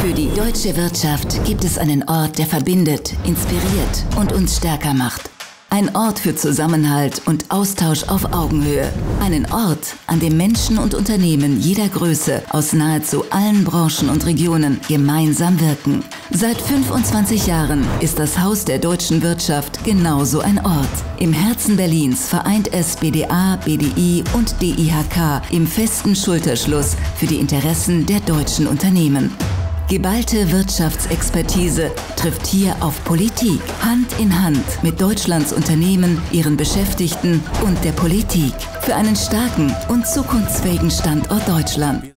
Für die deutsche Wirtschaft gibt es einen Ort, der verbindet, inspiriert und uns stärker macht. Ein Ort für Zusammenhalt und Austausch auf Augenhöhe. Einen Ort, an dem Menschen und Unternehmen jeder Größe aus nahezu allen Branchen und Regionen gemeinsam wirken. Seit 25 Jahren ist das Haus der deutschen Wirtschaft genauso ein Ort. Im Herzen Berlins vereint es BDA, BDI und DIHK im festen Schulterschluss für die Interessen der deutschen Unternehmen. Geballte Wirtschaftsexpertise trifft hier auf Politik, Hand in Hand mit Deutschlands Unternehmen, ihren Beschäftigten und der Politik für einen starken und zukunftsfähigen Standort Deutschland.